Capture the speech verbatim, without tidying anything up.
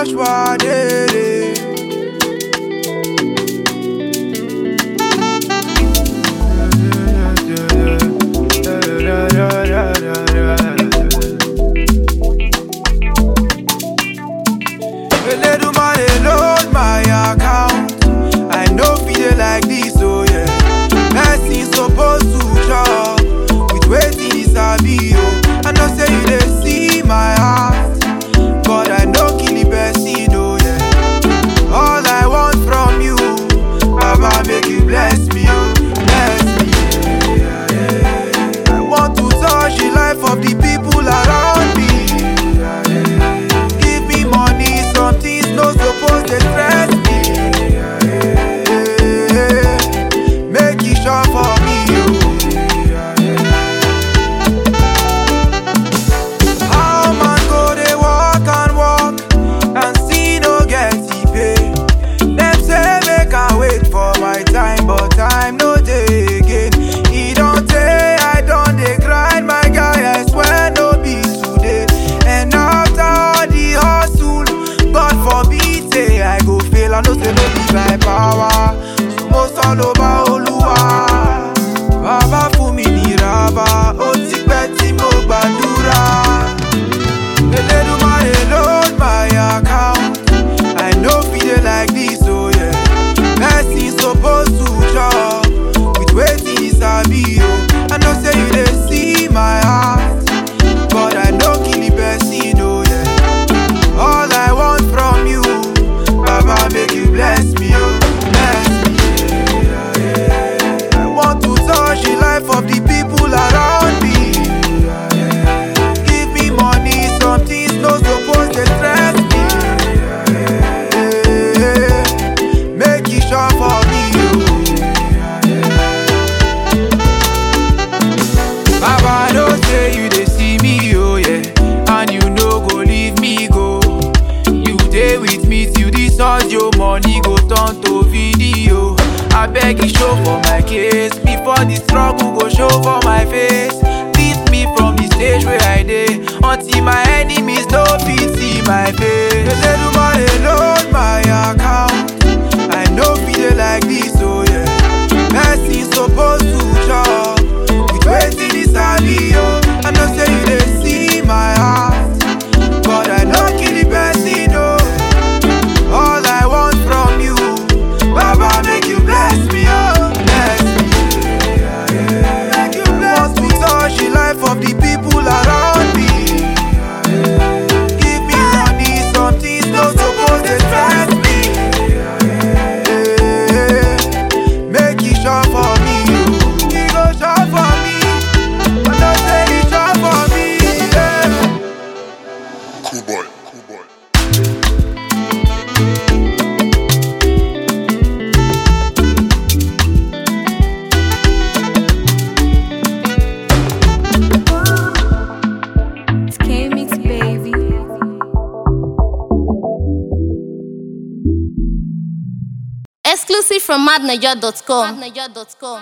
Joshua Dede. Eledumare load my account. I know feel like this, oh yeah. Person supposed to chop with waiting is a be, oh. I know say you dey see my heart, but I know kill the person, oh yeah. All I want from you, Baba, make you bless me, oh, bless me. Yeah, yeah, yeah. I want to touch the life of the people around me. Yeah, yeah, yeah. Give me money, some things no supposed to stress me. Yeah, yeah, yeah. Make it sure for me, oh. Yeah, yeah. How man go they walk and walk and see no get the pay. Them say make I wait for my time, but time no day again. He don't say I don't dey grind, my guy, I swear no be today. And after all the hustle, God forbid say I go fail. I know say no be by power, so most all over Oluwa. Baba fún mi ní raba, ó ti pẹ́ tí mo gbàdúrà. Eledumare load my account. I know feel like this, oh yeah. Person supposed to chop with waiting is a be, oh. I know say you dey see my heart, but I know kill the person, oh yeah. All I want from you, Baba, make you bless me, oh, bless me. Yeah, yeah. I want to touch the life of the people around me. Yeah, yeah. Give me money, some things no supposed to stress me. Yeah, yeah. Make it sure for me, oh. Yeah, yeah. Baba, no say you dey see me, oh yeah, and you no go leave me go. You dey with me till this audio money go turn to video. I beg you show for my case before the struggle go show for my face. Lift me from the stage where I dey until my enemies no fit see my face. Eledumare load my account. I know feel like this, oh yeah. Person supposed to chop with waiting is a be, oh. I know say you dey see my heart, but I know kill the person, oh. All I want from you, Baba, make you bless me, oh, bless me. Yeah, yeah. Make you bless me. Want to touch the life of the people around me. Yeah, yeah. Give me money, some things no supposed to stress me. Yeah, yeah. Make it sure for me, oh. It go sure for me, but don't say it sure for me, yeah. Cool boy, cool boy. It's K-Mix, baby. Exclusive from madniger dot com.